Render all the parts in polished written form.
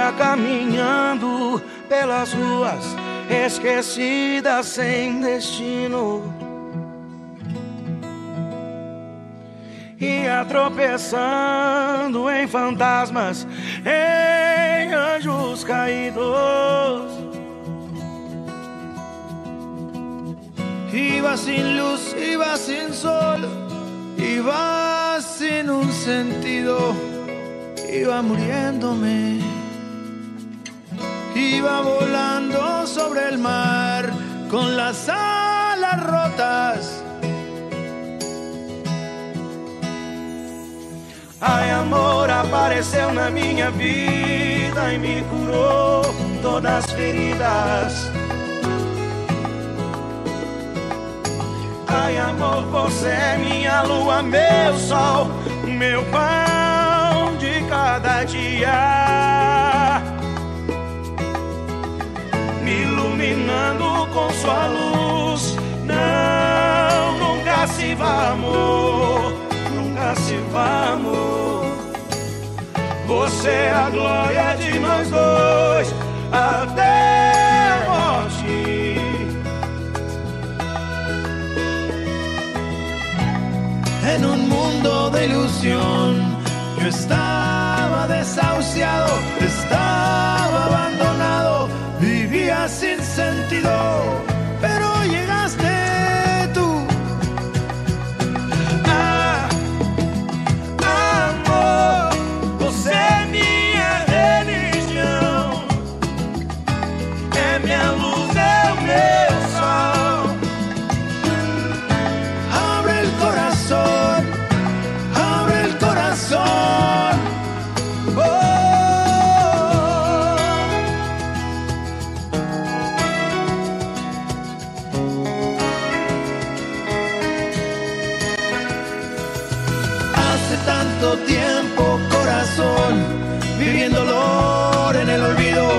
dia caminhando pelas ruas esquecidas sem destino, ia tropeçando em fantasmas, em anjos caídos. Iba sin luz, iba sin sol, iba sin un sentido, iba muriéndome. Iba volando sobre el mar con las alas rotas. Ai, amor apareceu na minha vida e me curou todas as feridas. Ai, amor, você é minha lua, meu sol, meu pão de cada dia, me iluminando com sua luz. Não, nunca se vá, amor, nunca se vá, amor. Você é a glória de nós dois até a morte. En un mundo de ilusión, yo estaba desahuciado, estaba abandonado, vivía sin sentido, pero llegaste tú. Ah, amor, você é minha religião, é minha luz, é o meu sol. Abre el corazón, abre el corazón. Oh. Hace tanto tiempo, corazón, viviendo dolor en el olvido.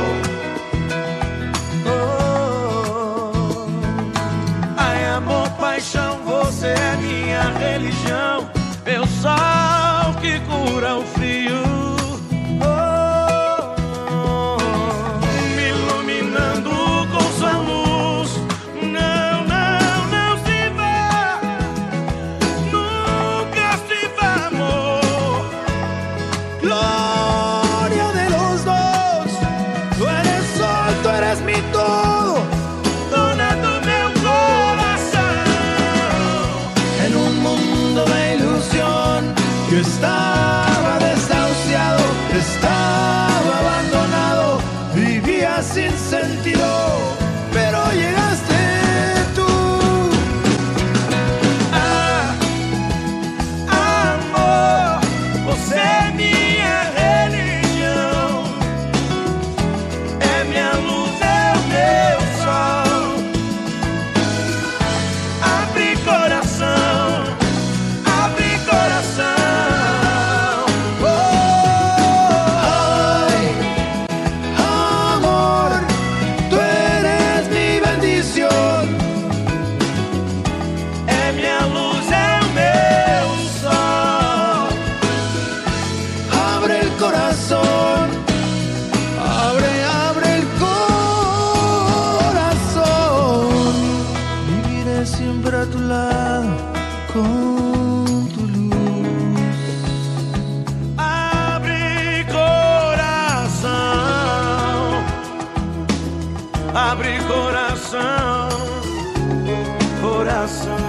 Ai, amor, paixão, você é minha religião, meu sol que cura o frio. Me iluminando com sua luz. Não, não, não se vá, nunca se vá, amor. Gloria de los dos, tú eres sol, tú eres mi todo. Dona do meu coração. En un mundo de ilusión, yo estaba desahuciado, estaba abandonado, vivía sin sentido, pero llegaste tú. Ah, amor, você é minha religião, é minha luz, é o meu sol. Abre coração, abre coração. Ay, amor, tú eres mi bendición. É minha luz, é o meu sol. Abre el corazón, abre el corazón. Viviré siempre a tu lado con tu luz. Abre coração, abre coração, coração.